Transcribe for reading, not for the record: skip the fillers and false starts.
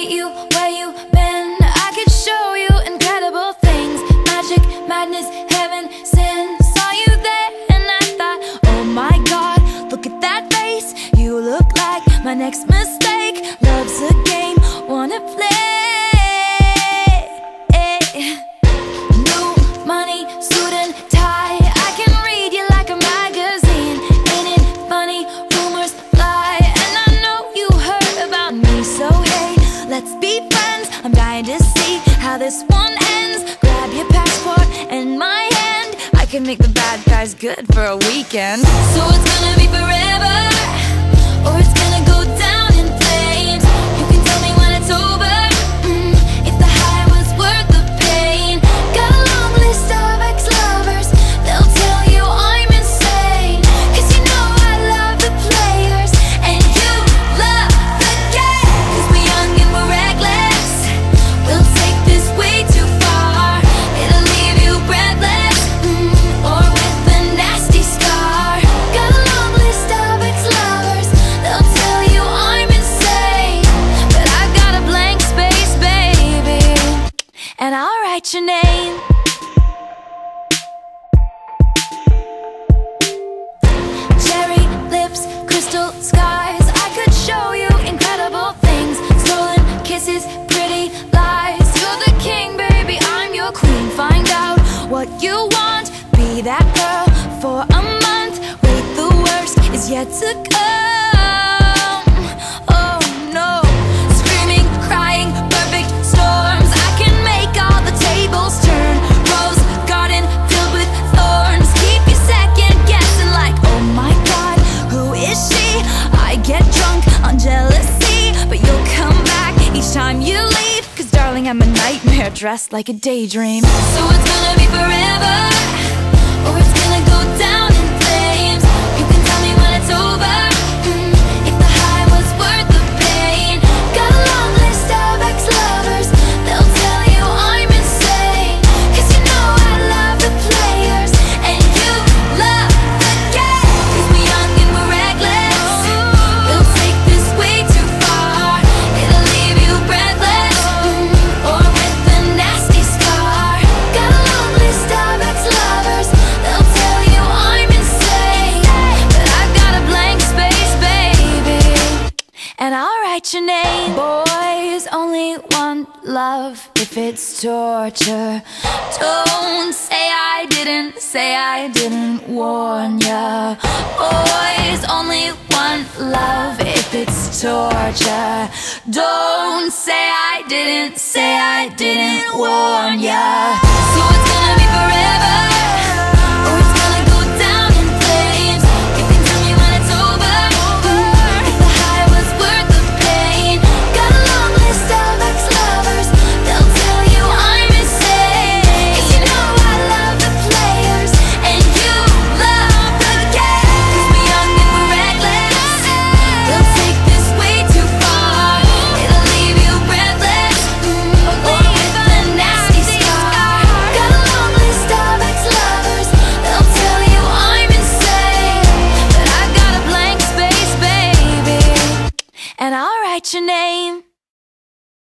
meet you where you been. I could show you incredible things. Magic, madness, heaven, sin. Saw you there and I thought, oh my God, look at that face. You look like my next mistake. Love's a game, wanna play. New money, suit and tie. I can read you like a magazine. Ain't it funny? Rumors fly. And I know you heard about me. So hey, let's be friends. I'm dying to see how this one ends. Grab your passport and my hand. I can make the bad guys good for a weekend. So it's gonna be forever, or it's gonna go down in flames. You can tell me when it's over, if the high was worth the pain. Got a long list of ex-lovers, they'll tell you I'm insane. Cause you know I love the players, and you love the game. Cause we're young and we're reckless, we'll take this way too far. It'll leave you breathless, or with a nasty scar. Got a long list of ex-lovers, they'll tell you I'm insane. But I've got a blank space, baby, and I'll write your name. Cherry lips, crystal skies. I could show you incredible things. Stolen kisses, pretty lies. You're the king, baby, I'm your queen. Find out what you want, be that girl for a month. Wait, the worst is yet to come. Oh no, screaming, crying, perfect storms. I can make all the tables turn. Rose garden filled with thorns. Keep you second guessing like, oh my God, who is she? I get drunk on jealousy, but you'll come back each time you leave. Cause darling, I'm a nightmare dressed like a daydream. So it's gonna be forever, or it's gonna go down in flames. You can tell me when it's over, if the high was worth the pain. Got a long list of ex-lovers, they'll tell you I'm insane. Cause you know I love the players, and you love the game. Cause we're young and we're reckless, we'll take this way too far. It'll leave you breathless, or with a nasty scar. Got a long list of ex-lovers, they'll tell you I'm insane. But I've got a blank space, baby, and I'll write your name. Boys only want love if it's torture. Don't say I didn't warn ya. Boys only want love if it's torture. Don't say I didn't warn ya. So it's gonna be forever,